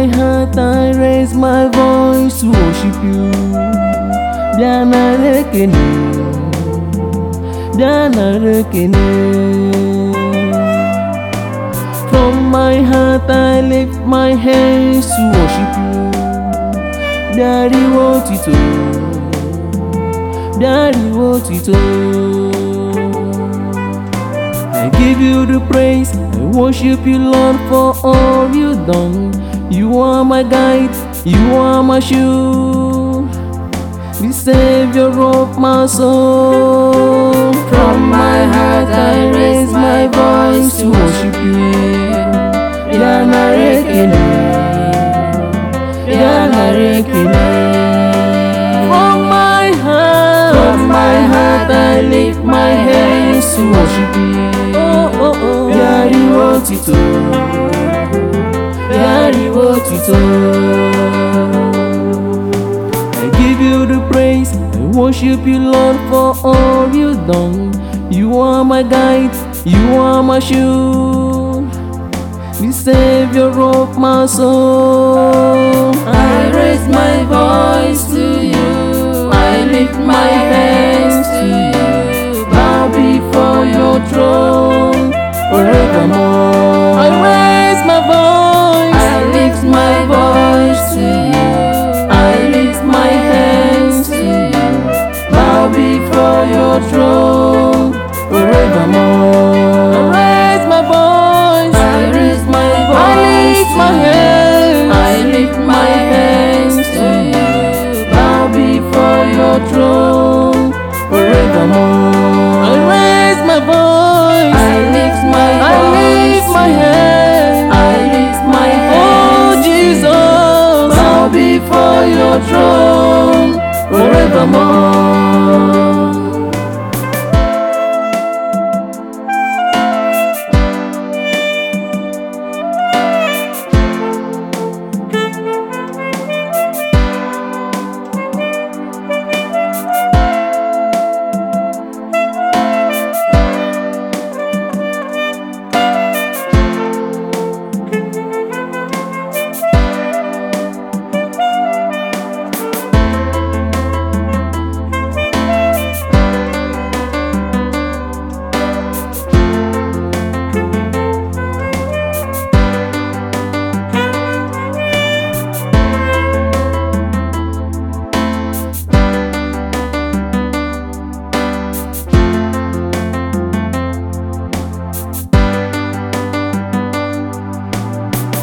my heart I raise my voice to worship you. Biana rekene, Biana rekene. From my heart I lift my hands to worship you. Daddy wotito, Daddy wotito. I give you the praise, I worship you, Lord, for all you've done. You are my guide, you are my shield, the Savior of my soul. From my heart I raise my voice to worship you. Biana rekene, Biana rekene. From my heart I lift my hands to worship you. Daddy wotito, Daddy wotito. I give you the praise, I worship you, Lord, for all you've done. You are my guide, you are my shield, the Savior of my soul. I raise my voice to you, I lift my hands to you, bow before your throne forevermore. I raise my voice, I lift my voice to you, I lift my hands to you, bow before your throne forevermore. I raise my voice, I raise my voice, I lift my hands, I lift my hands to you, bow before your throne forevermore. I raise my voice, I lift my hands, I lift my hands. Oh Jesus, bow before your throne forevermore.